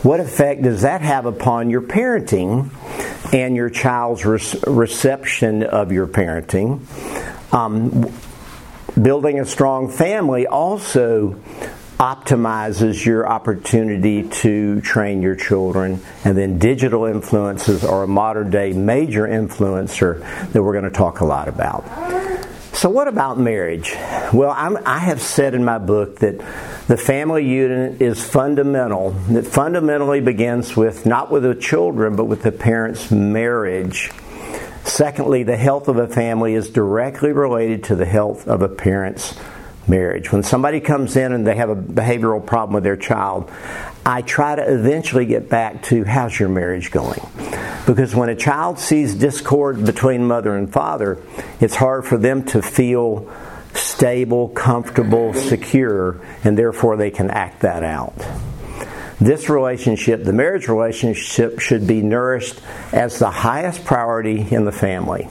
What effect does that have upon your parenting and your child's reception of your parenting? Building a strong family also optimizes your opportunity to train your children. And then digital influences are a modern day major influencer that we're going to talk a lot about. So what about marriage? Well, I have said in my book that the family unit is fundamental. It fundamentally begins with, not with the children, but with the parents' marriage. Secondly, the health of a family is directly related to the health of a parent's marriage. When somebody comes in and they have a behavioral problem with their child, I try to eventually get back to, how's your marriage going? Because when a child sees discord between mother and father, it's hard for them to feel stable, comfortable, secure, and therefore they can act that out. This relationship, the marriage relationship, should be nourished as the highest priority in the family.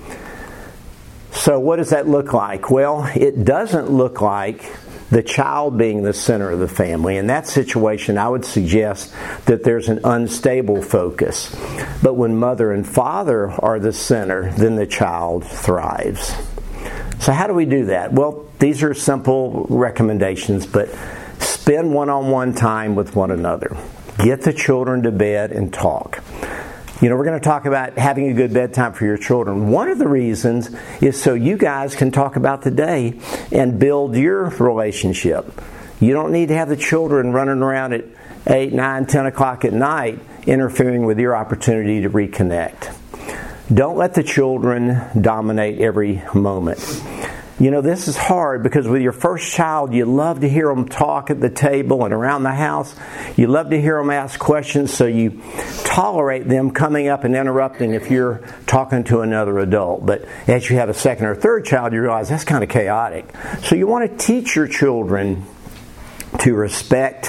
So what does that look like? Well, it doesn't look like the child being the center of the family. In that situation, I would suggest that there's an unstable focus. But when mother and father are the center, then the child thrives. So how do we do that? Well, these are simple recommendations, but spend one-on-one time with one another. Get the children to bed and talk. You know, we're going to talk about having a good bedtime for your children. One of the reasons is so you guys can talk about the day and build your relationship. You don't need to have the children running around at 8, 9, 10 o'clock at night interfering with your opportunity to reconnect. Don't let the children dominate every moment. You know, this is hard because with your first child, you love to hear them talk at the table and around the house. You love to hear them ask questions, so you tolerate them coming up and interrupting if you're talking to another adult. But as you have a second or third child, you realize that's kind of chaotic. So you want to teach your children to respect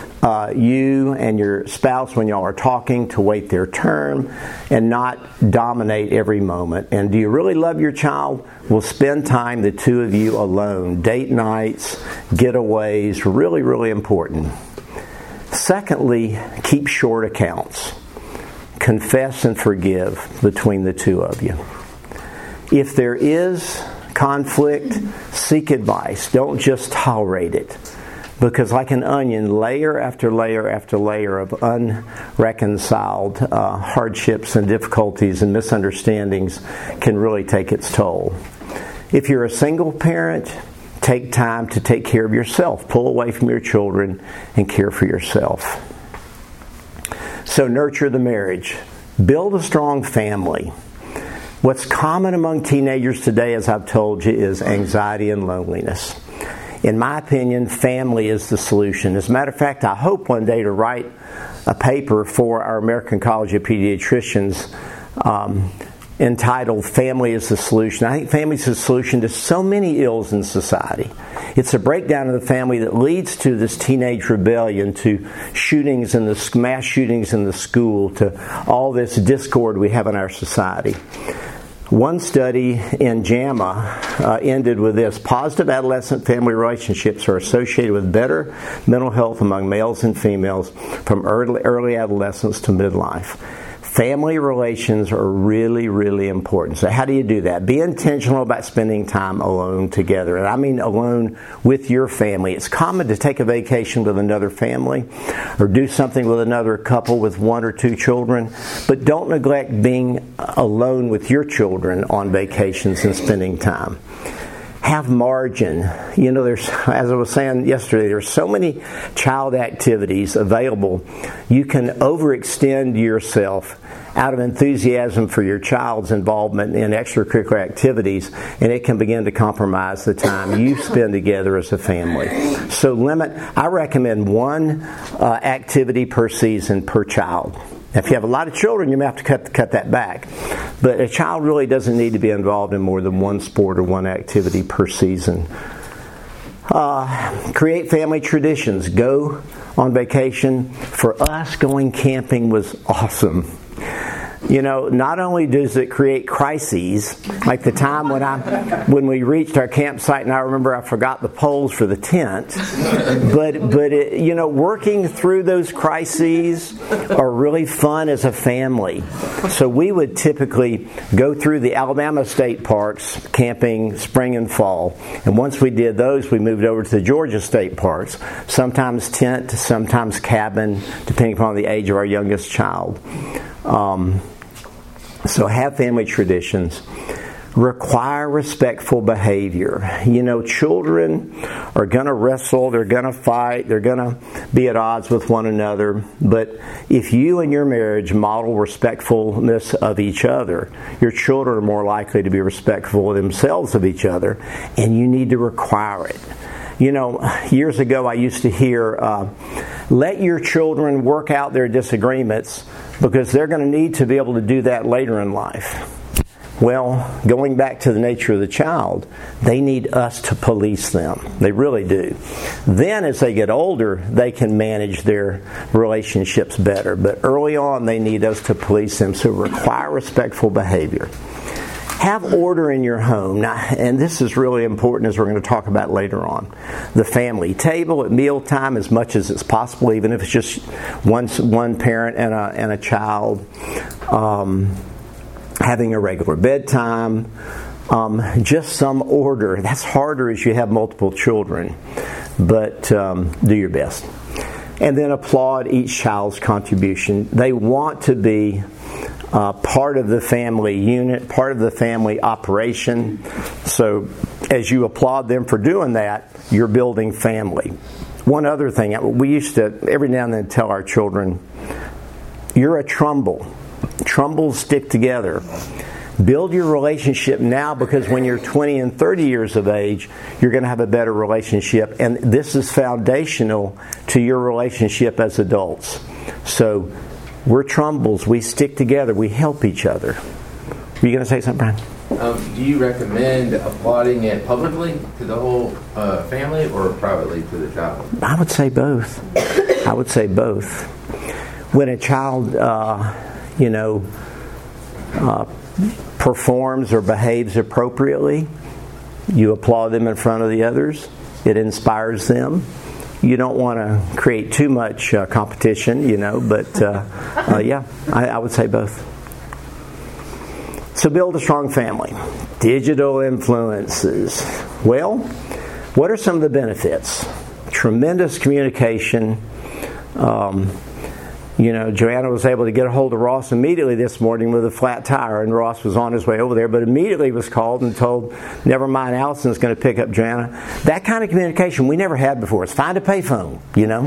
you and your spouse when y'all are talking, to wait their turn and not dominate every moment. And do you really love your child? Well, spend time, the two of you, alone. Date nights, getaways, really, really important. Secondly, keep short accounts. Confess and forgive between the two of you. If there is conflict, seek advice. Don't just tolerate it. Because like an onion, layer after layer after layer of unreconciled hardships and difficulties and misunderstandings can really take its toll. If you're a single parent, take time to take care of yourself. Pull away from your children and care for yourself. So nurture the marriage. Build a strong family. What's common among teenagers today, as I've told you, is anxiety and loneliness. In my opinion, family is the solution. As a matter of fact, I hope one day to write a paper for our American College of Pediatricians entitled Family is the Solution. I think family is the solution to so many ills in society. It's a breakdown of the family that leads to this teenage rebellion, to shootings and the mass shootings in the school, to all this discord we have in our society. One study in JAMA ended with this: positive adolescent family relationships are associated with better mental health among males and females from early adolescence to midlife. Family relations are really, really important. So how do you do that? Be intentional about spending time alone together. And I mean alone with your family. It's common to take a vacation with another family or do something with another couple with 1 or 2 children. But don't neglect being alone with your children on vacations and spending time. Have margin. You know, there's, as I was saying yesterday, there's so many child activities available. You can overextend yourself out of enthusiasm for your child's involvement in extracurricular activities, and it can begin to compromise the time you spend together as a family. So I recommend one activity per season per child. If you have a lot of children, you may have to cut that back. But a child really doesn't need to be involved in more than one sport or one activity per season. Create family traditions. Go on vacation. For us, going camping was awesome. not only does it create crises, like the time when we reached our campsite, and I remember I forgot the poles for the tent, but it, working through those crises are really fun as a family. So we would typically go through the Alabama state parks, camping spring and fall, and once we did those, we moved over to the Georgia state parks, sometimes tent, sometimes cabin, depending upon the age of our youngest child. So have family traditions. Require respectful behavior. Children are going to wrestle, they're going to fight, they're going to be at odds with one another. But if you and your marriage model respectfulness of each other, your children are more likely to be respectful of themselves of each other, and you need to require it. Years ago I used to hear, let your children work out their disagreements because they're going to need to be able to do that later in life. Well, going back to the nature of the child, they need us to police them. They really do. Then as they get older, they can manage their relationships better. But early on, they need us to police them. So require respectful behavior. Have order in your home. Now, and this is really important as we're going to talk about later on. The family table at mealtime as much as it's possible, even if it's just one parent and a child. Having a regular bedtime. Just some order. That's harder as you have multiple children. But do your best. And then applaud each child's contribution. They want to be part of the family unit, part of the family operation. So as you applaud them for doing that, you're building family. One other thing, we used to every now and then tell our children, you're a trumbull. Trumballs stick together. Build your relationship now, because when you're 20 and 30 years of age, you're going to have a better relationship. And this is foundational to your relationship as adults. So we're trumballs. We stick together. We help each other. Were you going to say something, Brian? Do you recommend applauding it publicly to the whole family or privately to the child? I would say both. When a child, performs or behaves appropriately, you applaud them in front of the others. It inspires them. You don't want to create too much competition, but I would say both. So build a strong family. Digital influences. Well, what are some of the benefits? Tremendous communication. Joanna was able to get a hold of Ross immediately this morning with a flat tire, and Ross was on his way over there, but immediately was called and told, never mind, Allison's going to pick up Joanna. That kind of communication we never had before. It's find a payphone,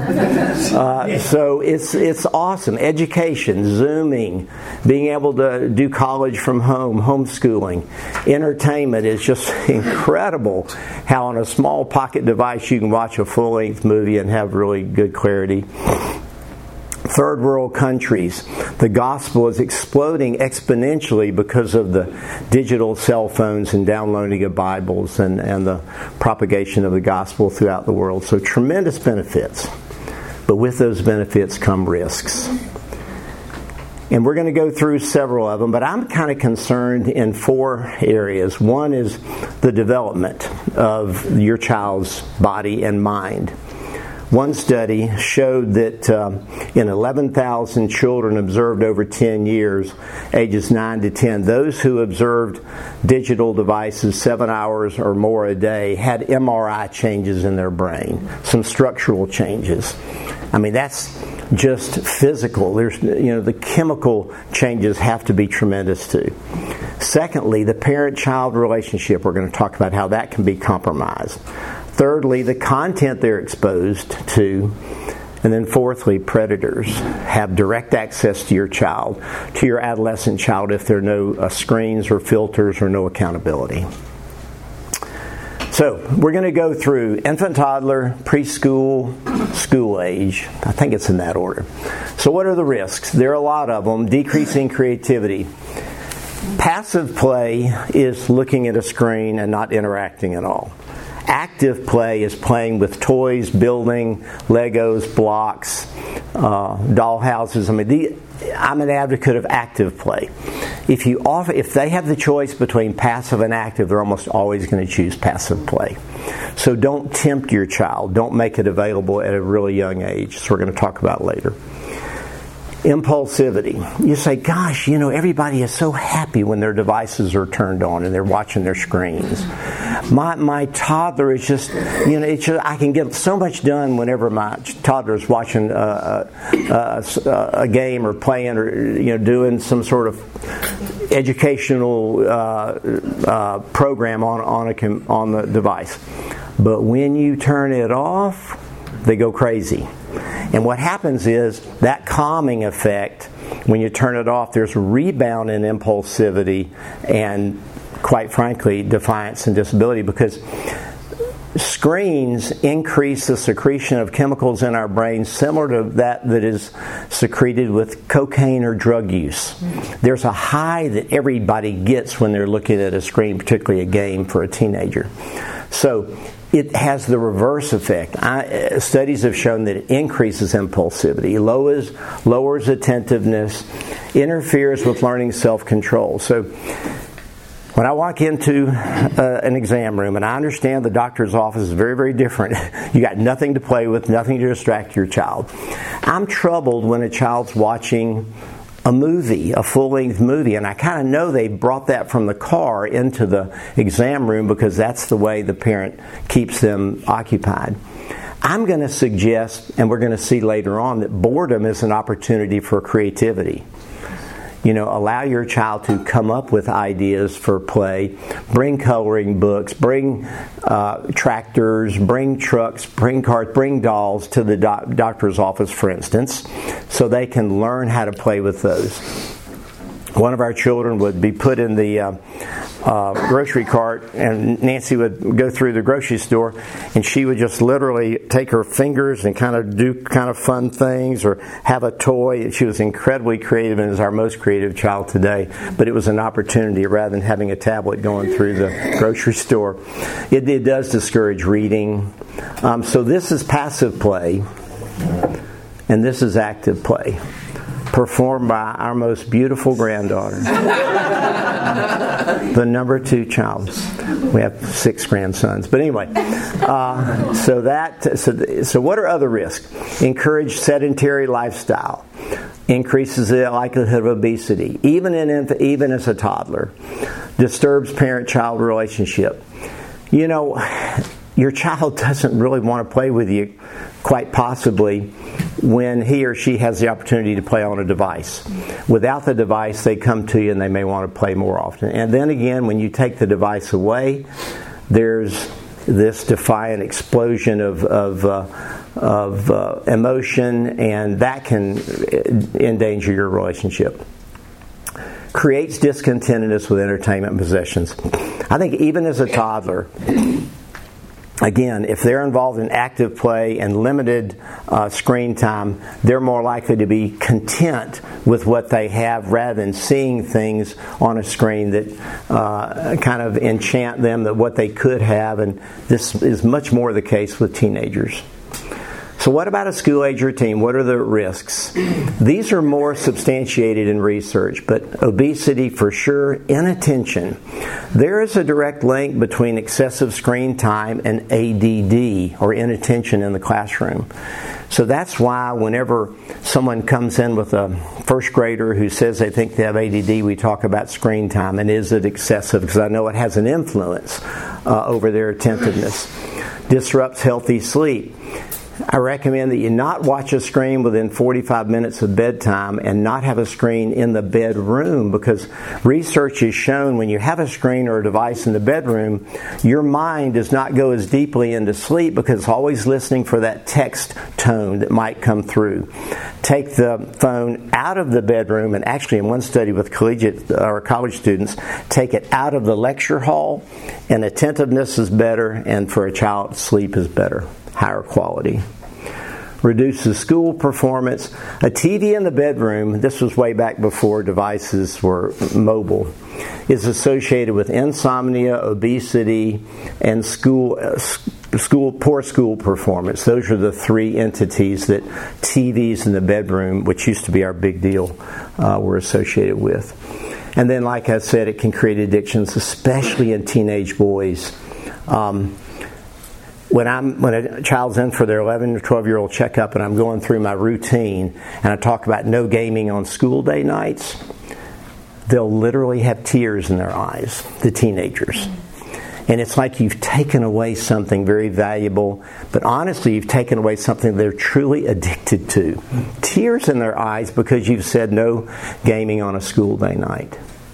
So it's awesome. Education, Zooming, being able to do college from home, homeschooling. Entertainment is just incredible how on a small pocket device you can watch a full-length movie and have really good clarity. Third world countries, the gospel is exploding exponentially because of the digital cell phones and downloading of Bibles and the propagation of the gospel throughout the world. So tremendous benefits. But with those benefits come risks. And we're going to go through several of them, but I'm kind of concerned in 4 areas. One is the development of your child's body and mind. One study showed that in 11,000 children observed over 10 years, ages 9 to 10, those who observed digital devices 7 hours or more a day had MRI changes in their brain, some structural changes. I mean, that's just physical. There's, the chemical changes have to be tremendous too. Secondly, the parent-child relationship. We're going to talk about how that can be compromised. Thirdly, the content they're exposed to. And then fourthly, predators have direct access to your child, to your adolescent child, if there are no screens or filters or no accountability. So, we're going to go through infant, toddler, preschool, school age. I think it's in that order. So what are the risks? There are a lot of them. Decreasing creativity. Passive play is looking at a screen and not interacting at all. Active play is playing with toys, building, Legos, blocks, doll houses. I'm an advocate of active play. If they have the choice between passive and active, they're almost always going to choose passive play. So don't tempt your child. Don't make it available at a really young age. So we're going to talk about later. Impulsivity. You say, gosh, everybody is so happy when their devices are turned on and they're watching their screens. My toddler is just, I can get so much done whenever my toddler is watching a game or playing or doing some sort of educational program on the device. But when you turn it off, they go crazy. And what happens is that calming effect, when you turn it off, there's a rebound in impulsivity and, quite frankly, defiance and disability, because screens increase the secretion of chemicals in our brains similar to that is secreted with cocaine or drug use. There's a high that everybody gets when they're looking at a screen, particularly a game for a teenager. So it has the reverse effect. Studies have shown that it increases impulsivity, lowers attentiveness, interferes with learning self-control. So when I walk into an exam room, and I understand the doctor's office is very, very different. You got nothing to play with, nothing to distract your child. I'm troubled when a child's watching a movie, a full-length movie, and I kind of know they brought that from the car into the exam room because that's the way the parent keeps them occupied. I'm going to suggest, and we're going to see later on, that boredom is an opportunity for creativity. Allow your child to come up with ideas for play. Bring coloring books, bring tractors, bring trucks, bring cars, bring dolls to the doctor's office, for instance, so they can learn how to play with those. One of our children would be put in the grocery cart, and Nancy would go through the grocery store, and she would just literally take her fingers and kind of do kind of fun things or have a toy. She was incredibly creative and is our most creative child today, but it was an opportunity rather than having a tablet going through the grocery store. It does discourage reading. So this is passive play, and this is active play, performed by our most beautiful granddaughter, the number 2 child. We have 6 grandsons, but anyway. So what are other risks? Encourage sedentary lifestyle, increases the likelihood of obesity, even as a toddler. Disturbs parent-child relationship. Your child doesn't really want to play with you, quite possibly, when he or she has the opportunity to play on a device. Without the device, they come to you and they may want to play more often. And then again, when you take the device away, there's this defiant explosion of emotion, and that can endanger your relationship. Creates discontentedness with entertainment and possessions. I think even as a toddler, again, if they're involved in active play and limited screen time, they're more likely to be content with what they have rather than seeing things on a screen that kind of enchant them, that what they could have. And this is much more the case with teenagers. So what about a school-age routine? What are the risks? These are more substantiated in research, but obesity for sure, inattention. There is a direct link between excessive screen time and ADD, or inattention in the classroom. So that's why whenever someone comes in with a first grader who says they think they have ADD, we talk about screen time, and is it excessive? Because I know it has an influence over their attentiveness. Disrupts healthy sleep. I recommend that you not watch a screen within 45 minutes of bedtime and not have a screen in the bedroom, because research has shown when you have a screen or a device in the bedroom, your mind does not go as deeply into sleep because it's always listening for that text tone that might come through. Take the phone out of the bedroom, and actually in one study with collegiate or college students, take it out of the lecture hall, and attentiveness is better, and for a child, sleep is better. Higher quality. reduces school performance. A TV in the bedroom, this was way back before devices were mobile, is associated with insomnia, obesity, and poor school performance. Those are the three entities that TVs in the bedroom, which used to be our big deal, were associated with. And then, like I said, it can create addictions, especially in teenage boys. When a child's in for their 11 or 12-year-old checkup and I'm going through my routine and I talk about no gaming on school day nights, they'll literally have tears in their eyes, the teenagers. And it's like you've taken away something very valuable, but honestly, you've taken away something they're truly addicted to. Tears in their eyes because you've said no gaming on a school day night.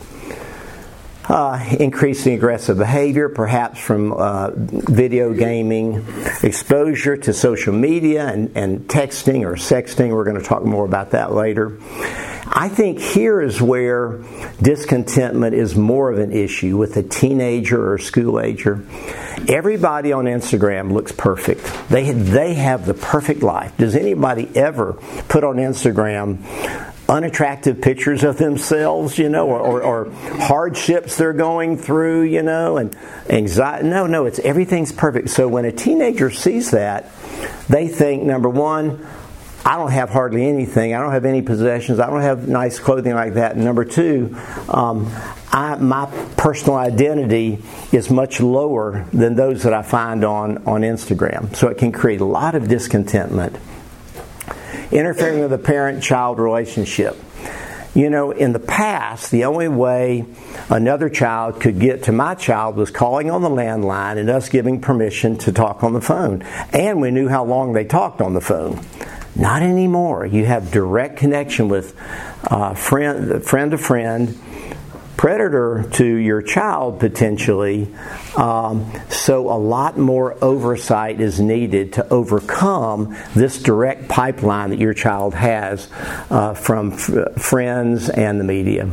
Increasing aggressive behavior, perhaps from video gaming, exposure to social media and texting or sexting. We're going to talk more about that later. I think here is where discontentment is more of an issue with a teenager or school ager. Everybody on Instagram looks perfect. They have the perfect life. Does anybody ever put on Instagram unattractive pictures of themselves, or hardships they're going through, and anxiety? No, it's everything's perfect. So when a teenager sees that, they think, number one, I don't have hardly anything. I don't have any possessions. I don't have nice clothing like that. And number two, my personal identity is much lower than those that I find on Instagram. So it can create a lot of discontentment. Interfering with the parent-child relationship. In the past, the only way another child could get to my child was calling on the landline and us giving permission to talk on the phone. And we knew how long they talked on the phone. Not anymore. You have direct connection with friend to friend, predator to your child potentially. So a lot more oversight is needed to overcome this direct pipeline that your child has from friends and the media.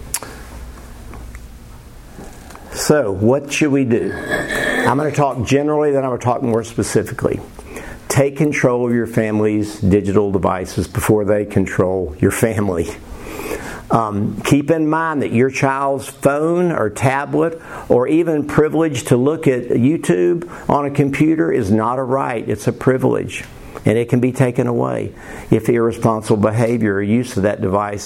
So what should we do? I'm going to talk generally, then I'm going to talk more specifically. Take control of your family's digital devices before they control your family. Keep in mind that your child's phone or tablet or even privilege to look at YouTube on a computer is not a right. It's a privilege. And it can be taken away if irresponsible behavior or use of that device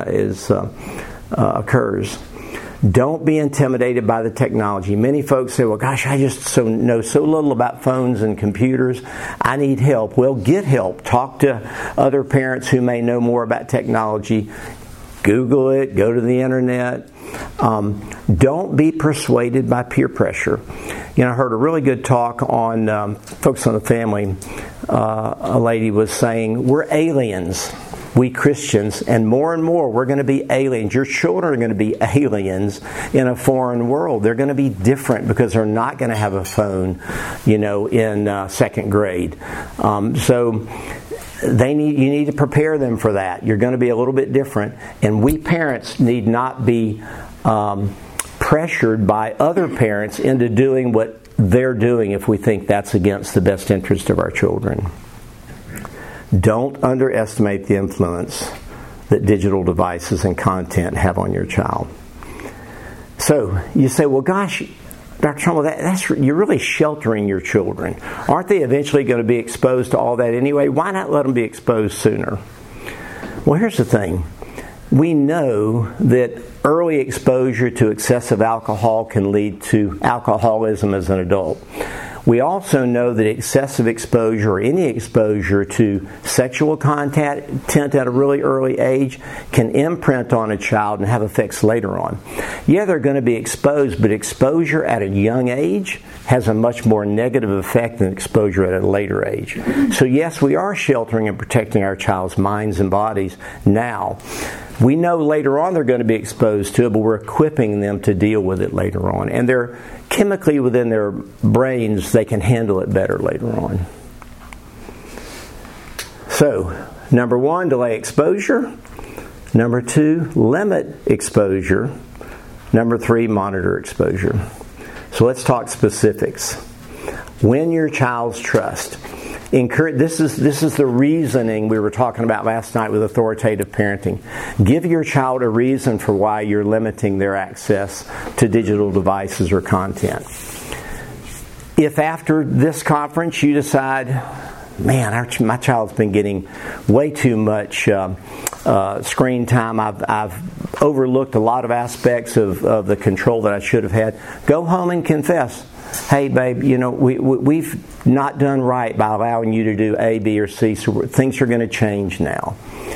occurs. Don't be intimidated by the technology. Many folks say, well, gosh, I just know so little about phones and computers. I need help. Well, get help. Talk to other parents who may know more about technology. Google it. Go to the internet. Don't be persuaded by peer pressure. I heard a really good talk on Focus on the Family. A lady was saying, we're aliens. We Christians, and more we're going to be aliens. Your children are going to be aliens in a foreign world. They're going to be different because they're not going to have a phone, in second grade. So you need to prepare them for that. You're going to be a little bit different, and we parents need not be pressured by other parents into doing what they're doing if we think that's against the best interest of our children. Don't underestimate the influence that digital devices and content have on your child. So you say, well, gosh, Dr. Trumbull, you're really sheltering your children. Aren't they eventually going to be exposed to all that anyway? Why not let them be exposed sooner? Well, here's the thing. We know that early exposure to excessive alcohol can lead to alcoholism as an adult. We also know that excessive exposure or any exposure to sexual content at a really early age can imprint on a child and have effects later on. Yeah, they're going to be exposed, but exposure at a young age has a much more negative effect than exposure at a later age. So yes, we are sheltering and protecting our child's minds and bodies now. We know later on they're going to be exposed to it, but we're equipping them to deal with it later on. And they're chemically within their brains, they can handle it better later on. So, number one, delay exposure. Number two, limit exposure. Number three, monitor exposure. So let's talk specifics. Win your child's trust. This is the reasoning we were talking about last night with authoritative parenting. Give your child a reason for why you're limiting their access to digital devices or content. If after this conference you decide, man, my child's been getting way too much screen time, I've overlooked a lot of aspects of the control that I should have had, go home and confess. Hey, babe, we've not done right by allowing you to do A, B, or C, so things are going to change now.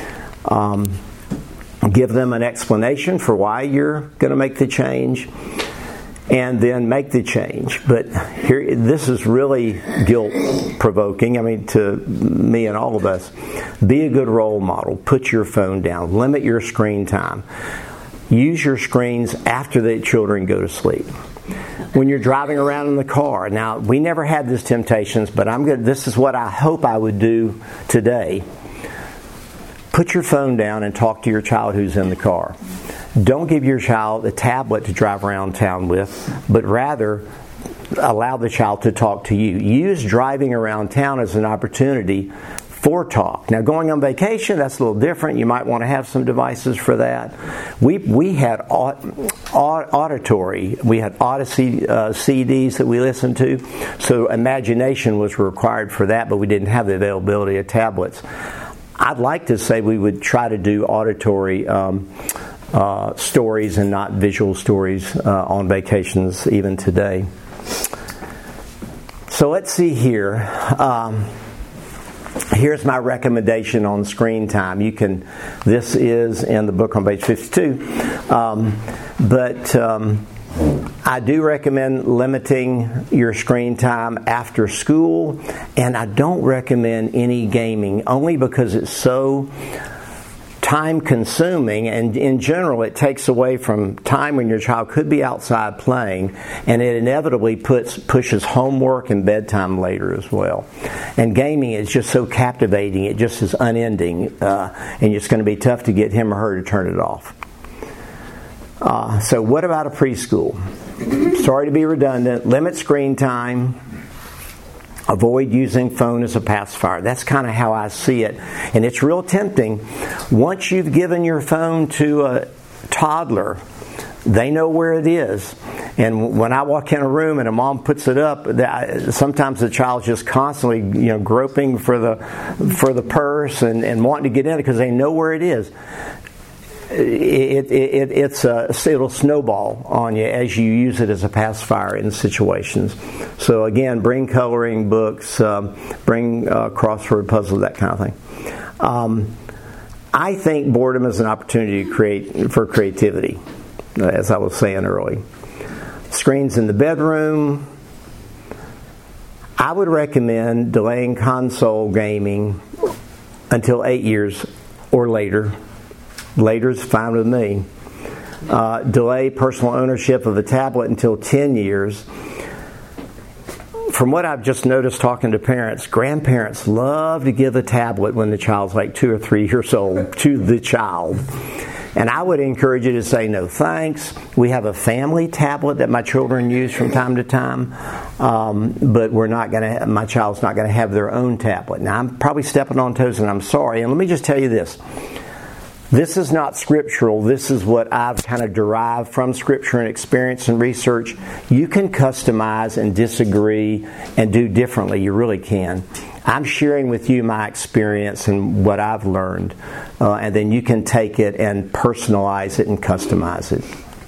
Give them an explanation for why you're going to make the change, and then make the change. But here, this is really guilt-provoking, to me and all of us. Be a good role model. Put your phone down. Limit your screen time. Use your screens after the children go to sleep. When you're driving around in the car. Now, we never had these temptations, but this is what I hope I would do today. Put your phone down and talk to your child who's in the car. Don't give your child a tablet to drive around town with, but rather allow the child to talk to you. Use driving around town as an opportunity for talk. Now, going on vacation, that's a little different. You might want to have some devices for that. We had auditory. We had Odyssey CDs that we listened to. So imagination was required for that, but we didn't have the availability of tablets. I'd like to say we would try to do auditory stories and not visual stories on vacations even today. So let's see here. Here's my recommendation on screen time. This is in the book on page 52. I do recommend limiting your screen time after school, and I don't recommend any gaming, only because it's so time-consuming, and in general it takes away from time when your child could be outside playing, and it inevitably pushes homework and bedtime later as well. And gaming is just so captivating, it just is unending, and it's going to be tough to get him or her to turn it off. So what about a preschool? Sorry to be redundant. Limit screen time. Avoid using phone as a pacifier. That's kind of how I see it. And it's real tempting. Once you've given your phone to a toddler, they know where it is. And when I walk in a room and a mom puts it up, sometimes the child's just constantly, groping for the purse and wanting to get in it because they know where it is. It'll snowball on you as you use it as a pacifier in situations. So again, bring coloring books, bring crossword puzzle, that kind of thing. I think boredom is an opportunity for creativity, as I was saying earlier. Screens in the bedroom. I would recommend delaying console gaming until 8 years or later. Later is fine with me. Delay personal ownership of a tablet until 10 years. From what I've just noticed talking to parents, grandparents love to give a tablet when the child's like 2 or 3 years old to the child. And I would encourage you to say, no thanks. We have a family tablet that my children use from time to time, but my child's not going to have their own tablet. Now, I'm probably stepping on toes, and I'm sorry. And let me just tell you this. This is not scriptural. This is what I've kind of derived from Scripture and experience and research. You can customize and disagree and do differently. You really can. I'm sharing with you my experience and what I've learned. And then you can take it and personalize it and customize it.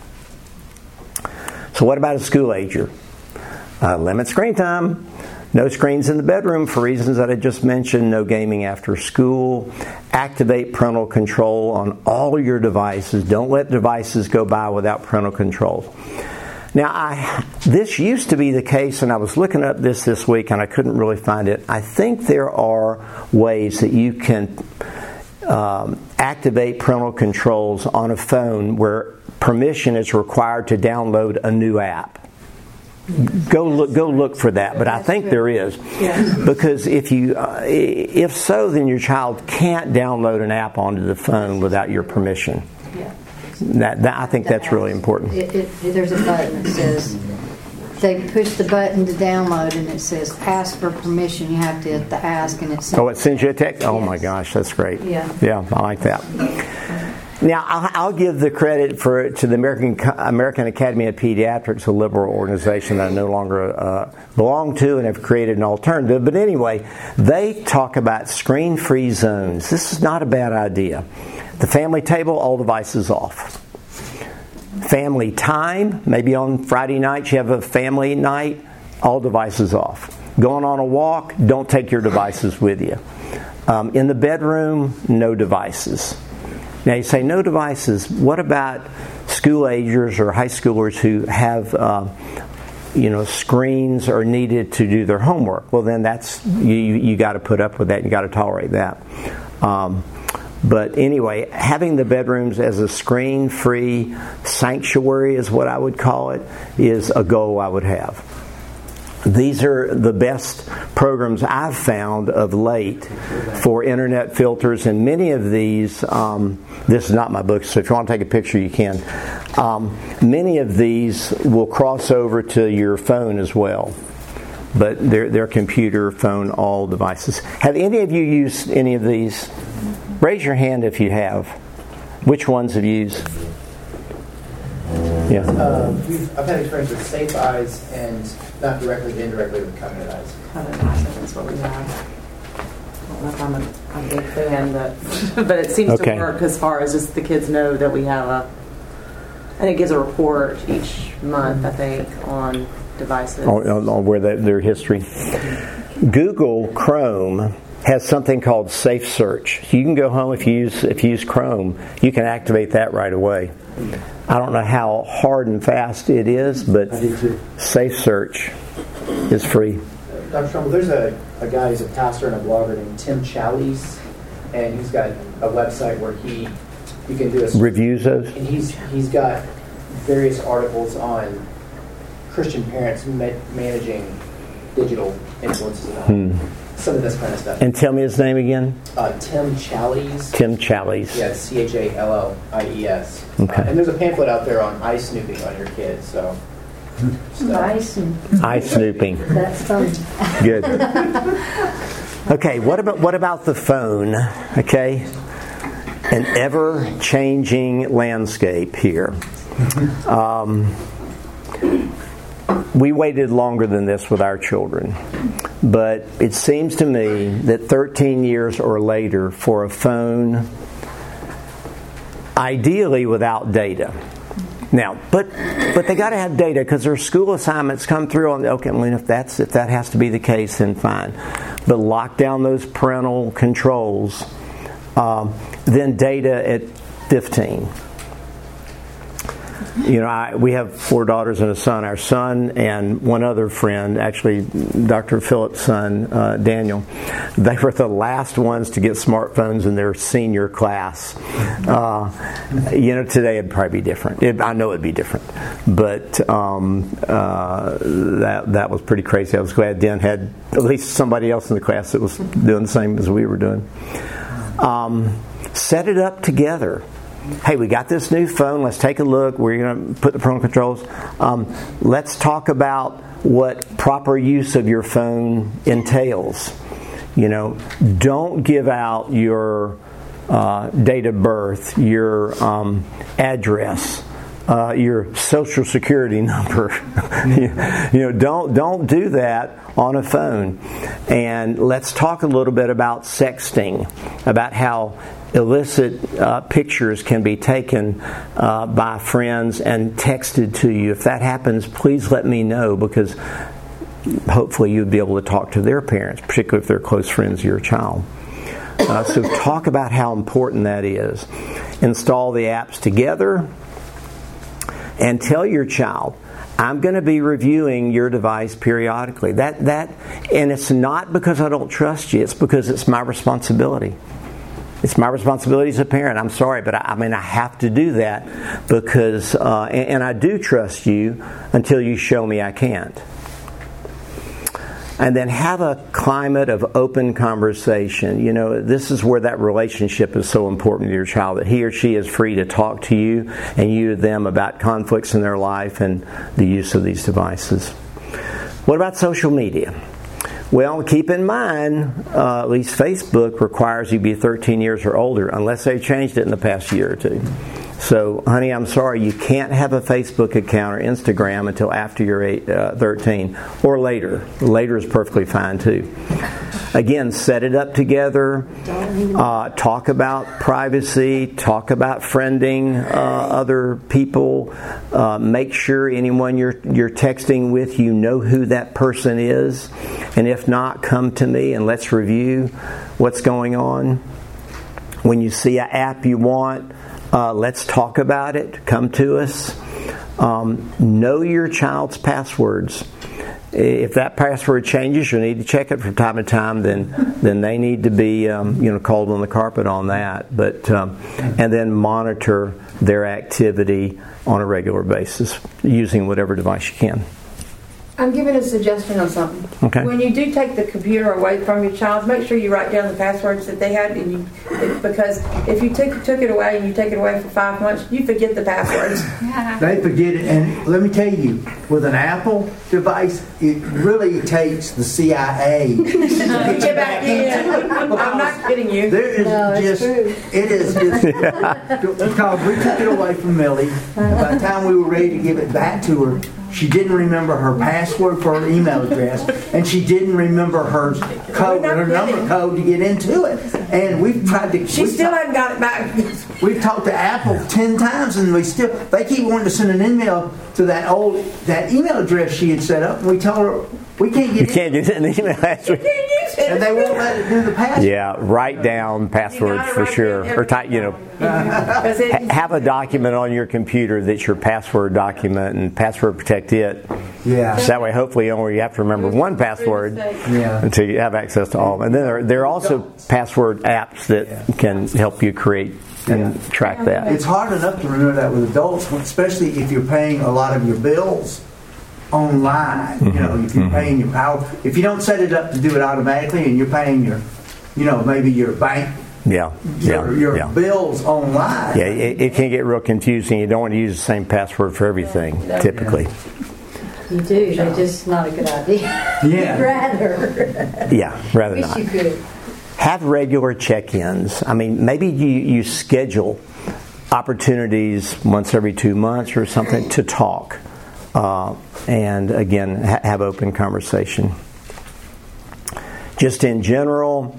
So what about a school ager? Limit screen time. No screens in the bedroom for reasons that I just mentioned. No gaming after school. Activate parental control on all your devices. Don't let devices go by without parental control. Now, this used to be the case, and I was looking up this week, and I couldn't really find it. I think there are ways that you can activate parental controls on a phone where permission is required to download a new app. Go look for that, but I think there is. Because if so, then your child can't download an app onto the phone without your permission. I think that's really important. There's a button that says they push the button to download, and it says ask for permission. You have to hit the ask, and it sends. Oh, it sends you a text? Oh, Yes. my gosh, that's great. Yeah. Yeah, I like that. Now, I'll give the credit to the American Academy of Pediatrics, a liberal organization that I no longer belong to and have created an alternative. But anyway, they talk about screen-free zones. This is not a bad idea. The family table, all devices off. Family time, maybe on Friday nights you have a family night, all devices off. Going on a walk, don't take your devices with you. In the bedroom, no devices. Now you say no devices. What about school agers or high schoolers who have screens are needed to do their homework? Well, then that's you got to put up with that. You got to tolerate that. But anyway, having the bedrooms as a screen-free sanctuary is what I would call it, is a goal I would have. These are the best programs I've found of late for internet filters, and many of these, this is not my book, so if you want to take a picture you can. Many of these will cross over to your phone as well, but they're computer, phone, all devices. Have any of you used any of these? Raise your hand if you have. Which ones have you used? Yeah. I've had experience with Safe Eyes and not directly but indirectly with Covenant Eyes. Covenant Eyes, that's what we have. I don't know if I'm a big fan, but it seems to work as far as just the kids know that we have and it gives a report each month, I think, on devices. On where their history. Google Chrome has something called Safe Search. So you can go home if you use Chrome, you can activate that right away. I don't know how hard and fast it is, but Safe Search is free. Dr. Trumbull, there's a guy who's a pastor and a blogger named Tim Challies, and he's got a website where you can do reviews those. And he's got various articles on Christian parents managing digital influences at home. Some of this kind of stuff. And tell me his name again. Tim Challies. Tim Challies. Yeah, it's Challies. Okay. And there's a pamphlet out there on eye snooping on your kids. So. Eye snooping. That's fun. Good. Okay. What about the phone? Okay. An ever-changing landscape here. We waited longer than this with our children. But it seems to me that 13 years or later for a phone, ideally without data. Now, but they got to have data because their school assignments come through on. Okay, well, if that has to be the case, then fine. But lock down those parental controls. Then data at 15. We have 4 daughters and a son. Our son and one other friend, actually Dr. Philip's son, Daniel, they were the last ones to get smartphones in their senior class. Today it'd probably be different. I know it'd be different. But that was pretty crazy. I was glad Dan had at least somebody else in the class that was doing the same as we were doing. Set it up together. Hey, we got this new phone. Let's take a look. We're going to put the parental controls. Let's talk about what proper use of your phone entails. Don't give out your date of birth, your address, your social security number. Don't do that on a phone. And let's talk a little bit about sexting, about how illicit pictures can be taken by friends and texted to you. If that happens, please let me know, because hopefully you'd be able to talk to their parents, particularly if they're close friends of your child. So talk about how important that is. Install the apps together and tell your child, I'm going to be reviewing your device periodically. And it's not because I don't trust you, it's because it's my responsibility. It's my responsibility as a parent. I'm sorry, but I have to do that because, and I do trust you until you show me I can't. And then have a climate of open conversation. This is where that relationship is so important to your child, that he or she is free to talk to you and you to them about conflicts in their life and the use of these devices. What about social media? Well, keep in mind, at least Facebook requires you be 13 years or older, unless they've changed it in the past year or two. So, honey, I'm sorry, you can't have a Facebook account or Instagram until after you're 13 or later. Later is perfectly fine, too. Again, set it up together. Talk about privacy. Talk about friending other people. Make sure anyone you're texting with, you know who that person is. And if not, come to me and let's review what's going on. When you see an app you want, let's talk about it. Come to us. Know your child's passwords. If that password changes, you need to check it from time to time. Then they need to be called on the carpet on that. But and then monitor their activity on a regular basis using whatever device you can. I'm giving a suggestion on something. Okay. When you do take the computer away from your child, make sure you write down the passwords that they had, because if you took it away and you take it away for 5 months, you forget the passwords. They forget it, and let me tell you, with an Apple device, it really takes the CIA to Get back in. I'm not kidding you. There is it is just because we took it away from Millie. And by the time we were ready to give it back to her, she didn't remember her password for her email address, and she didn't remember her code, her number code to get into it. And we've tried to. She still hasn't got it back. We've talked to Apple 10 times, and they keep wanting to send an email to that email address she had set up. And we told her we can't get. You can't get an email address. And they won't let it do the password. Yeah, write down passwords for sure, or have a document on your computer that's your password document and password protect it. Yeah. So that way, hopefully, only you have to remember one password until you have access to all of them. And then there are also password apps that can help you create and track that. It's hard enough to remember that with adults, especially if you're paying a lot of your bills online. If you're paying your power, if you don't set it up to do it automatically, and you're paying your, maybe your bank. Your bills online. Yeah, it can get real confusing. You don't want to use the same password for everything, typically. You do. They're just not a good idea. Yeah. Rather Wish not. you could. Have regular check-ins. I mean, maybe you schedule opportunities once every 2 months or something to talk. And again, have open conversation. Just in general,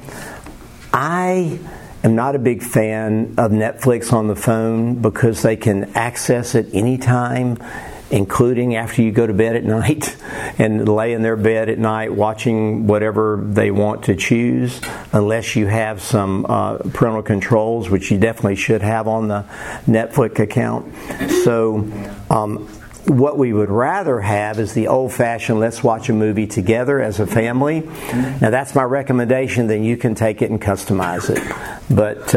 I am not a big fan of Netflix on the phone because they can access it anytime, including after you go to bed at night and lay in their bed at night watching whatever they want to choose, unless you have some parental controls, which you definitely should have on the Netflix account. So what we would rather have is the old-fashioned let's watch a movie together as a family. Now that's my recommendation, then you can take it and customize it. But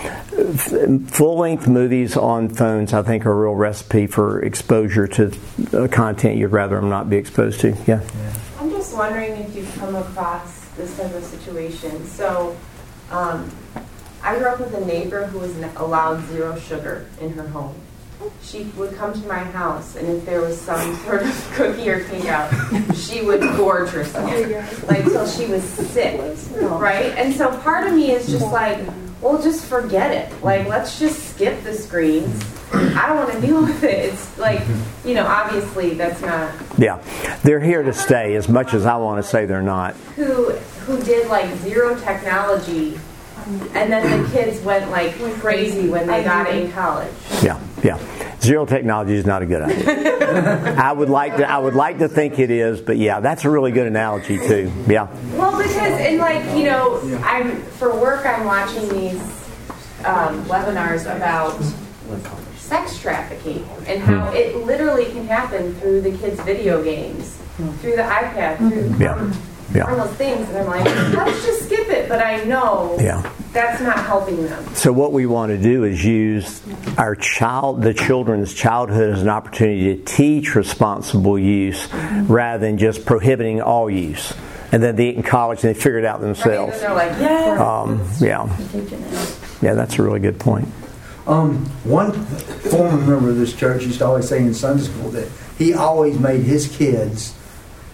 full-length movies on phones, I think, are a real recipe for exposure to content you'd rather them not be exposed to. Yeah. I'm just wondering if you've come across this type of situation. So I grew up with a neighbor who was allowed 0 sugar in her home. She would come to my house, and if there was some sort of cookie or takeout, she would gorge herself, till she was sick, right? And so part of me is just well, just forget it. Let's just skip the screens. I don't want to deal with it. It's obviously that's not. Yeah, they're here to stay as much as I want to say they're not. Who did 0 technology, and then the kids went crazy when they got in college. Yeah. 0 technology is not a good idea. I would like to think it is, but yeah, that's a really good analogy too. Yeah. Well, because for work I'm watching these webinars about sex trafficking and how it literally can happen through the kids' video games, through the iPad, through all those things, and I'm like, let's just skip it. But I know that's not helping them. So what we want to do is use the children's childhood as an opportunity to teach responsible use rather than just prohibiting all use. And then they get in college and they figure it out themselves. Right, and they're like, yeah, that's a really good point. One former member of this church used to always say in Sunday school that he always made his kids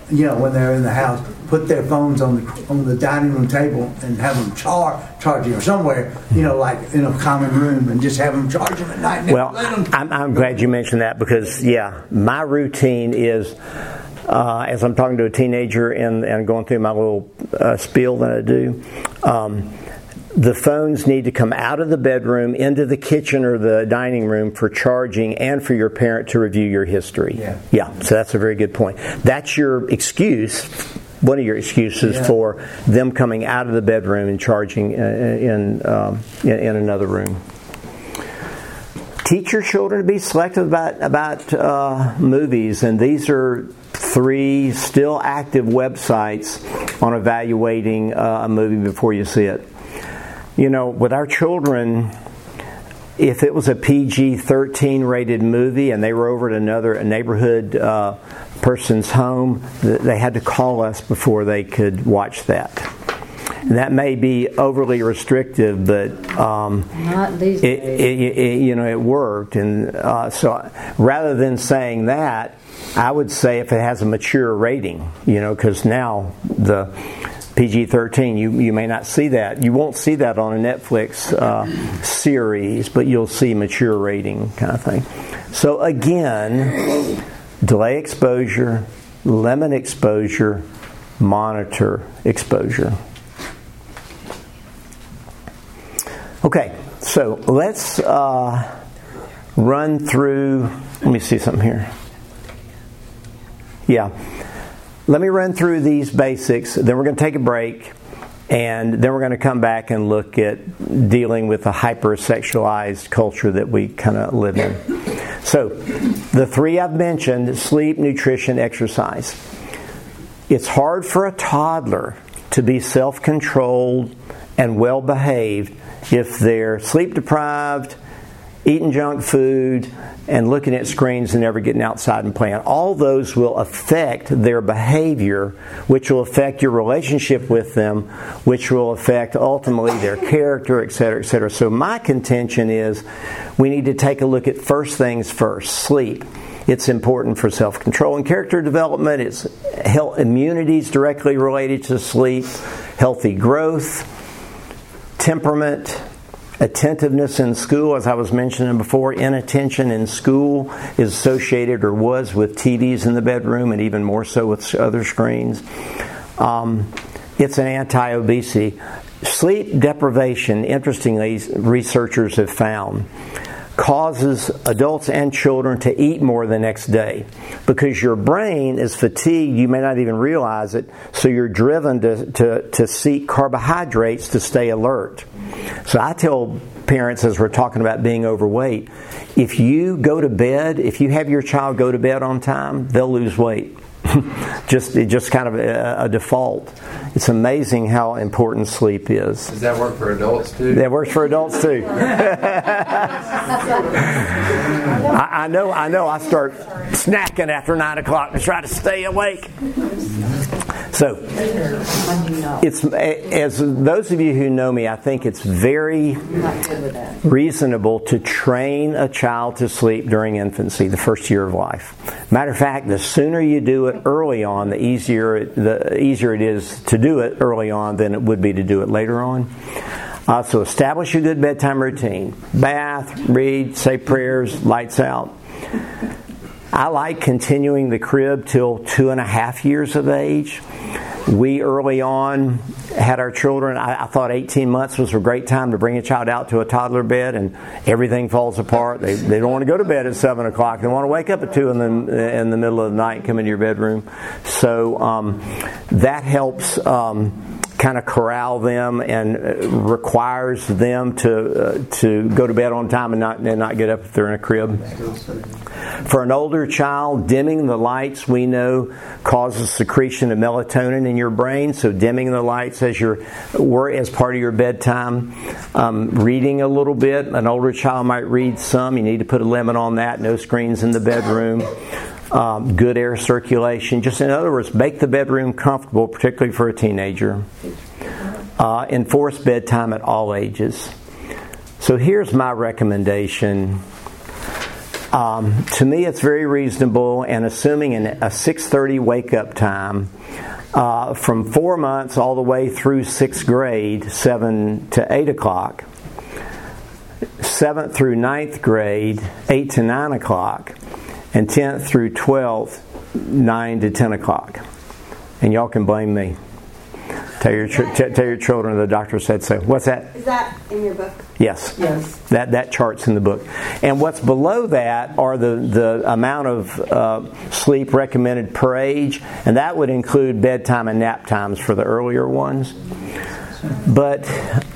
when they're in the house, put their phones on the dining room table and have them charging or somewhere, like in a common room, and just have them charge them at night. Well, I'm glad you mentioned that because, my routine is, as I'm talking to a teenager and going through my little spiel that I do, the phones need to come out of the bedroom into the kitchen or the dining room for charging and for your parent to review your history. Yeah, so that's a very good point. That's your excuse, one of your excuses for them coming out of the bedroom and charging in another room. Teach your children to be selective about movies, and these are 3 still active websites on evaluating a movie before you see it. With our children, if it was a PG-13 rated movie and they were over at a neighborhood person's home, they had to call us before they could watch that. And that may be overly restrictive, but not these days. It worked. And so rather than saying that, I would say if it has a mature rating, because now the PG-13, you may not see that. You won't see that on a Netflix series, but you'll see mature rating kind of thing. So again, delay exposure, limit exposure, monitor exposure. Okay, so let's run through, let me see something here. Let me run through these basics, then we're going to take a break, and then we're going to come back and look at dealing with the hypersexualized culture that we kind of live in. So, the 3 I've mentioned, sleep, nutrition, exercise. It's hard for a toddler to be self-controlled and well-behaved if they're sleep-deprived, eating junk food, and looking at screens and never getting outside and playing. All those will affect their behavior, which will affect your relationship with them, which will affect ultimately their character, etc., etc. So my contention is we need to take a look at first things first, sleep. It's important for self-control and character development. It's immunity is directly related to sleep, healthy growth, temperament, attentiveness in school, as I was mentioning before. Inattention in school is associated or was with TVs in the bedroom, and even more so with other screens. It's an anti-obesity. Sleep deprivation, interestingly, researchers have found, causes adults and children to eat more the next day because your brain is fatigued. You may not even realize it, so you're driven to seek carbohydrates to stay alert. So I tell parents, as we're talking about being overweight, if you have your child go to bed on time, they'll lose weight. just kind of a default. It's amazing how important sleep is. Does that work for adults too? That works for adults too. I know. I start snacking after 9 o'clock to try to stay awake. So, it's as those of you who know me, I think it's very reasonable to train a child to sleep during infancy, the first year of life. Matter of fact, the sooner you do it early on, the easier it is to do it early on than it would be to do it later on. So establish a good bedtime routine. Bath, read, say prayers, lights out. I like continuing the crib till 2.5 years of age. We early on had our children, I thought 18 months was a great time to bring a child out to a toddler bed, and everything falls apart. They don't want to go to bed at 7 o'clock. They want to wake up at 2 in the middle of the night and come into your bedroom. So that helps kind of corral them and requires them to go to bed on time and not get up if they're in a crib. For an older child, dimming the lights, we know, causes secretion of melatonin in your brain. So dimming the lights as part of your bedtime. Reading a little bit. An older child might read some. You need to put a limit on that. No screens in the bedroom. Good air circulation. Just in other words, make the bedroom comfortable, particularly for a teenager. Enforce bedtime at all ages. So here's my recommendation. To me, it's very reasonable, and assuming a 6:30 wake-up time from 4 months all the way through 6th grade, 7 to 8 o'clock, 7th through 9th grade, 8 to 9 o'clock, and 10th through 12th, 9 to 10 o'clock. And y'all can blame me. Tell your children the doctor said so. What's that? Is that in your book? Yes. That chart's in the book. And what's below that are the amount of sleep recommended per age, and that would include bedtime and nap times for the earlier ones. But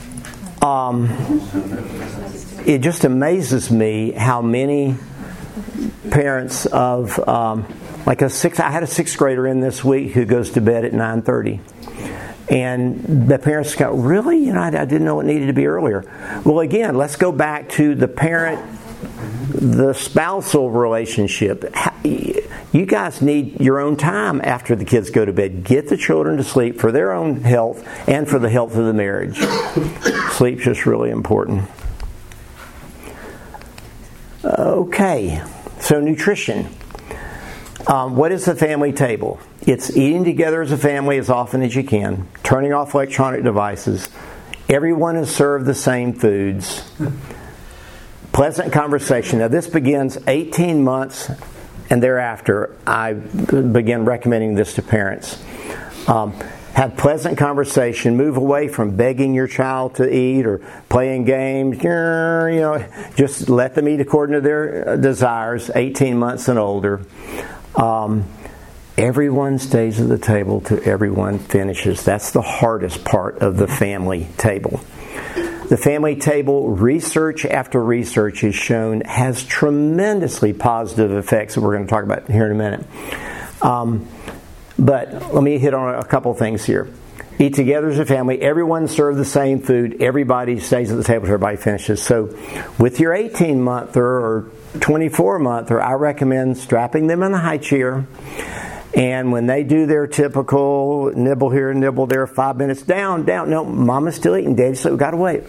it just amazes me how many parents of I had a 6th grader in this week who goes to bed at 9:30. And the parents go, really? I didn't know it needed to be earlier. Well, again, let's go back to the spousal relationship. You guys need your own time after the kids go to bed. Get the children to sleep for their own health and for the health of the marriage. Sleep's just really important. Okay, so nutrition. What is the family table? It's eating together as a family as often as you can, turning off electronic devices. Everyone is served the same foods. Pleasant conversation. Now this begins 18 months and thereafter. I begin recommending this to parents. Have pleasant conversation. Move away from begging your child to eat or playing games. Just let them eat according to their desires, 18 months and older. Everyone stays at the table till everyone finishes. That's the hardest part of the family table. The family table, research after research has shown, has tremendously positive effects that we're going to talk about here in a minute. But let me hit on a couple things here. Eat together as a family. Everyone serves the same food. Everybody stays at the table till everybody finishes. So with your 18-monther or 24-monther, I recommend strapping them in the high chair. And when they do their typical nibble here, nibble there, 5 minutes down. No, Mama's still eating. Daddy said, we got to wait.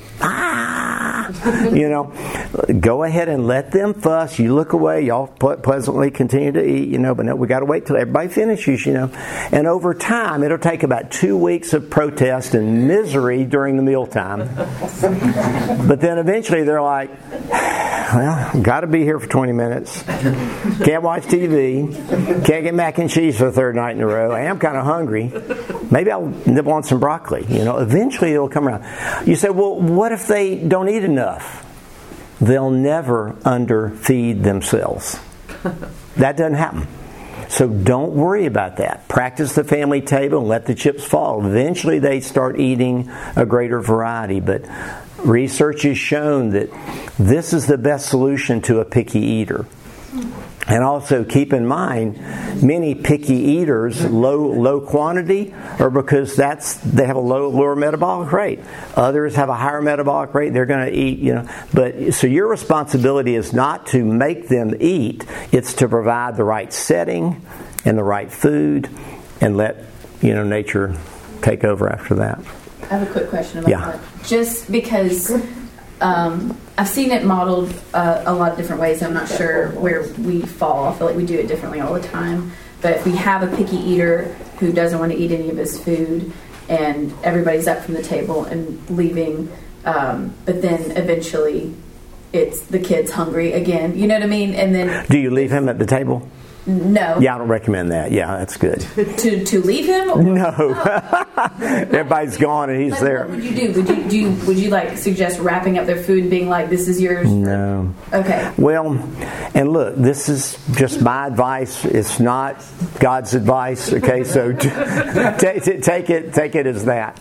Go ahead and let them fuss. You look away. Y'all pleasantly continue to eat, but no, we got to wait till everybody finishes, And over time, it'll take about 2 weeks of protest and misery during the mealtime. But then eventually they're like, well, got to be here for 20 minutes. Can't watch TV. Can't get mac and cheese for the 3rd night in a row. I am kind of hungry. Maybe I'll nibble on some broccoli. Eventually it'll come around. You say, well, what if they don't eat enough? They'll never underfeed themselves. That doesn't happen. So don't worry about that. Practice the family table and let the chips fall. Eventually they start eating a greater variety. But research has shown that this is the best solution to a picky eater. And also keep in mind, many picky eaters, low quantity, are because they have a lower metabolic rate. Others have a higher metabolic rate. They're going to eat, But so your responsibility is not to make them eat. It's to provide the right setting and the right food, and let nature take over after that. I have a quick question about that. Just because I've seen it modeled a lot of different ways. I'm not sure where we fall. I feel like we do it differently all the time. But if we have a picky eater who doesn't want to eat any of his food, and everybody's up from the table and leaving, but then eventually it's the kid's hungry again. You know what I mean? And then do you leave him at the table? No. Yeah, I don't recommend that. Yeah, that's good. To leave him? Or? No. Everybody's gone and he's there. What would you do? Would you suggest wrapping up their food and being like, this is yours? No. Okay. Well, and look, this is just my advice. It's not God's advice. Okay, so take it as that.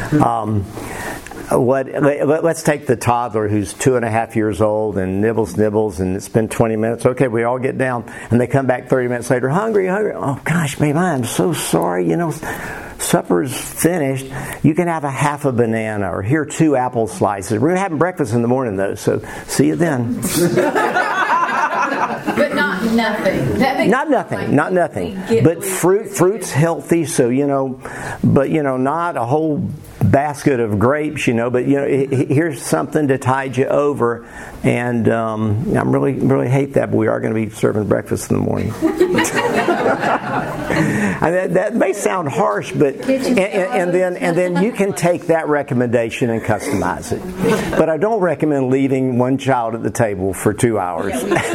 Let's take the toddler who's 2.5 years old and nibbles, and it's been 20 minutes. Okay, we all get down, and they come back 30 minutes later, hungry. Oh gosh, babe, I'm so sorry. Supper's finished. You can have a half a banana, or here 2 apple slices. We're having breakfast in the morning though, so see you then. But not nothing. Not nothing. But fruit's healthy, so but not a whole basket of grapes, but here's something to tide you over. And I really hate that, but we are going to be serving breakfast in the morning. And that may sound harsh, but and then you can take that recommendation and customize it. But I don't recommend leaving one child at the table for 2 hours. We don't do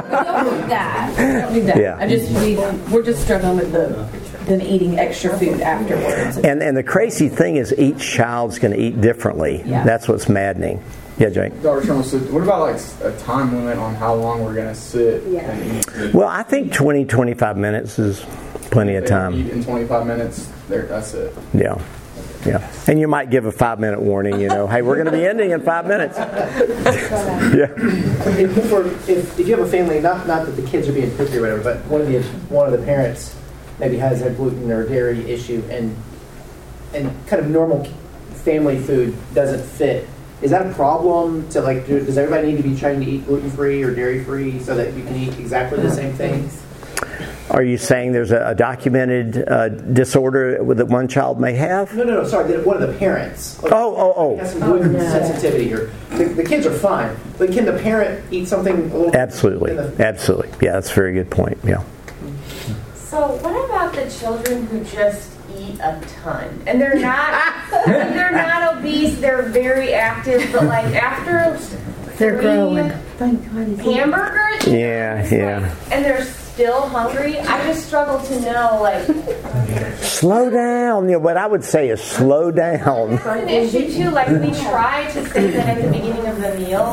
that. Yeah. We're just struggling with them eating extra food afterwards. And the crazy thing is, each child's going to eat differently. Yeah. That's what's maddening. Yeah, Jake. Dr. Trumbull, so what about like a time limit on how long we're going to sit and eat? Well, I think 20-25 minutes is plenty of time. Eat in 25 minutes, that's it. Yeah. Yeah. And you might give a 5-minute warning, hey, we're going to be ending in 5 minutes. Yeah. If you have a family, not that the kids are being picky or whatever, but one of the parents maybe has a gluten or dairy issue, and kind of normal family food doesn't fit. Is that a problem? Does everybody need to be trying to eat gluten-free or dairy-free so that you can eat exactly the same things? Are you saying there's a documented disorder that one child may have? No. Sorry, one of the parents. Has some gluten sensitivity, or the kids are fine, but can the parent eat something a little? Absolutely. Yeah, that's a very good point. Yeah. So what about the children who just eat a ton, and they're not obese, they're very active, but like after they're growing hamburgers, and they're still hungry? I just struggle to know, slow down. What I would say is slow down. That's an issue too. We try to say that at the beginning of the meal,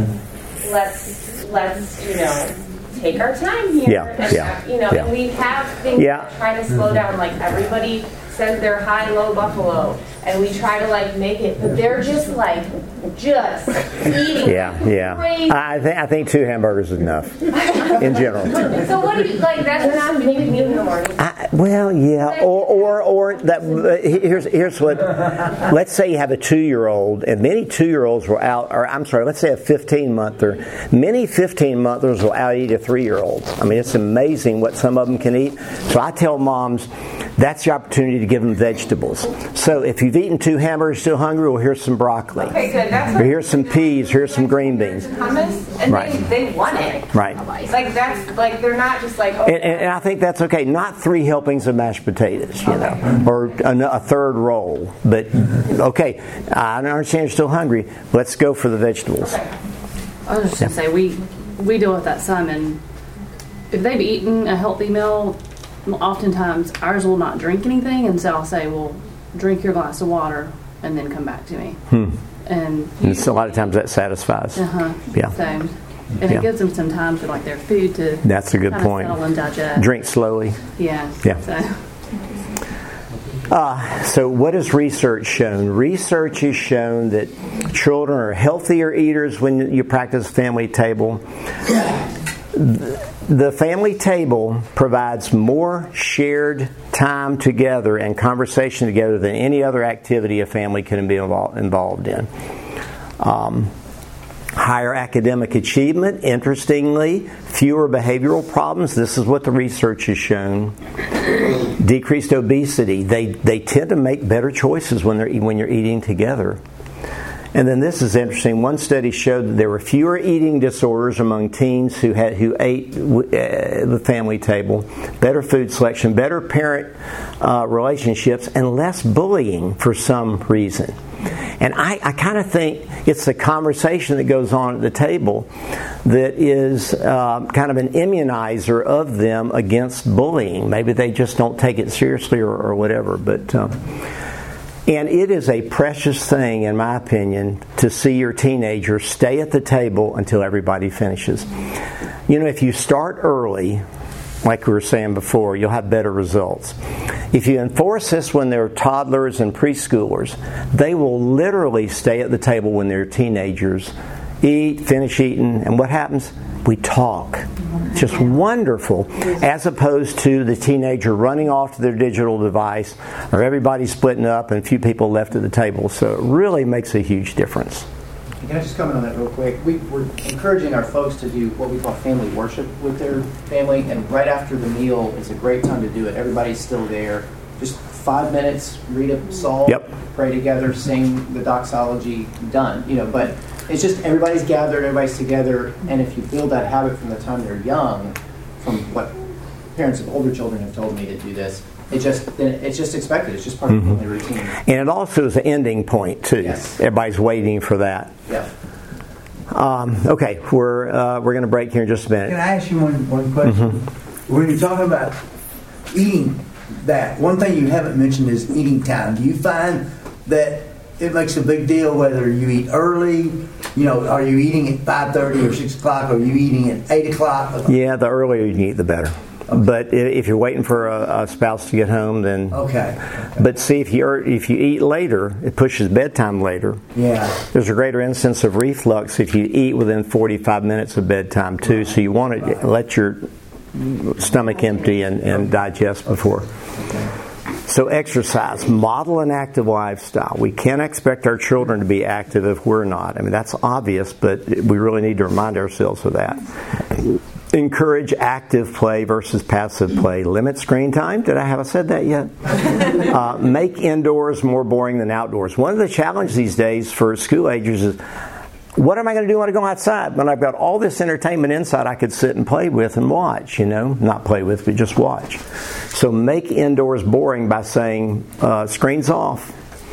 let's take our time here. And we have things that try to slow down. Everybody says they're high-low buffalo, and we try to make it, but they're just eating. Crazy. I think 2 hamburgers is enough in general. So what do you that's not maybe meal in the morning? Or that. Here's what. Let's say you have a 2-year-old, and many 2-year-olds will let's say a 15-monther. Many 15-monthers will out-eat a 3-year-old. I mean, it's amazing what some of them can eat. So I tell moms, that's your opportunity to give them vegetables. So if you've eaten 2 hamburgers, still hungry, well, here's some broccoli. Okay, good. That's or here's some peas. Here's some green beans. Hummus, and they want it. Right. They're not just And I think that's okay. Not 3 helpings of mashed potatoes, or a third roll. But okay, I understand you're still hungry. Let's go for the vegetables. Okay. I was just going to say, we deal with that some, and if they've eaten a healthy meal, oftentimes ours will not drink anything, and so I'll say, well, drink your glass of water and then come back to me. And a lot of times that satisfies. Yeah. So, and it gives them some time for their food to. That's a good point. Settle and digest. Drink slowly. Yeah. So what has research shown? Research has shown that children are healthier eaters when you practice family table. The family table provides more shared time together and conversation together than any other activity a family can be involved in. Higher academic achievement, interestingly, fewer behavioral problems. This is what the research has shown. Decreased obesity. They tend to make better choices when you're eating together. And then this is interesting. One study showed that there were fewer eating disorders among teens who ate the family table, better food selection, better parent relationships, and less bullying for some reason. And I kind of think it's the conversation that goes on at the table that is kind of an immunizer of them against bullying. Maybe they just don't take it seriously or whatever. But and it is a precious thing, in my opinion, to see your teenager stay at the table until everybody finishes. If you start early, like we were saying before, you'll have better results. If you enforce this when they're toddlers and preschoolers, they will literally stay at the table when they're teenagers, eat, finish eating, and what happens? We talk. Just wonderful, as opposed to the teenager running off to their digital device, or everybody splitting up and a few people left at the table. So it really makes a huge difference. Can I just comment on that real quick? We're encouraging our folks to do what we call family worship with their family, and right after the meal, it's a great time to do it. Everybody's still there. Just 5 minutes, read a psalm, pray together, sing the doxology, done. But it's just everybody's gathered, everybody's together, and if you build that habit from the time they're young, from what parents of older children have told me to do this, it's just expected. It's just part of the family routine. And it also is an ending point too. Yes. Everybody's waiting for that. Yeah. Okay, we're going to break here in just a minute. Can I ask you one question? When you're talking about eating, that one thing you haven't mentioned is eating time. Do you find that it makes a big deal whether you eat early? Are you eating at 5:30 or 6 o'clock? Or are you eating at 8 o'clock? Yeah, the earlier you eat, the better. Okay. But if you're waiting for a spouse to get home, then okay. But see, if you eat later, it pushes bedtime later. Yeah. There's a greater instance of reflux if you eat within 45 minutes of bedtime too. Right. So you want to let your stomach empty and digest before. Okay. So exercise, model an active lifestyle. We can't expect our children to be active if we're not. I mean, that's obvious, but we really need to remind ourselves of that. Encourage active play versus passive play. Limit screen time. Have I said that yet? Make indoors more boring than outdoors. One of the challenges these days for school agers is, what am I going to do when I go outside? When I've got all this entertainment inside I could sit and play with and watch, Not play with, but just watch. So make indoors boring by saying, screens off.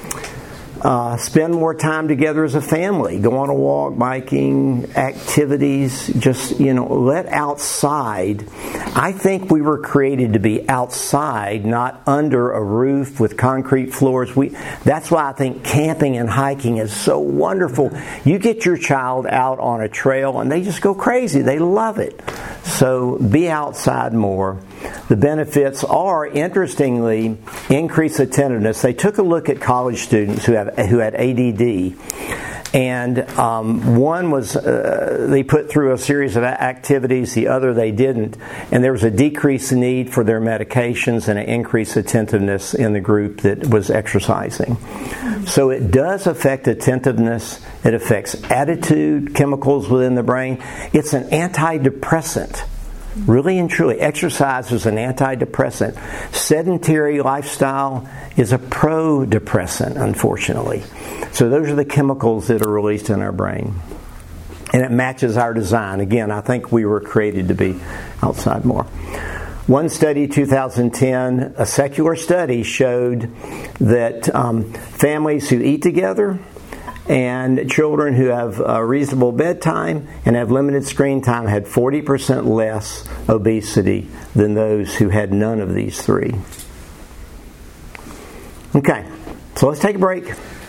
Spend more time together as a family. Go on a walk, biking, activities. Just, let outside. I think we were created to be outside, not under a roof with concrete floors. That's why I think camping and hiking is so wonderful. You get your child out on a trail and they just go crazy. They love it. So be outside more. The benefits are, interestingly, increased attentiveness. They took a look at college students who had ADD, and one was they put through a series of activities, the other they didn't, and there was a decreased need for their medications and an increased attentiveness in the group that was exercising. So it does affect attentiveness. It affects attitude, chemicals within the brain. It's an antidepressant. Really and truly, exercise is an antidepressant. Sedentary lifestyle is a pro-depressant, unfortunately. So those are the chemicals that are released in our brain. And it matches our design. Again, I think we were created to be outside more. One study, 2010, a secular study, showed that families who eat together and children who have a reasonable bedtime and have limited screen time had 40% less obesity than those who had none of these three. Okay, so let's take a break.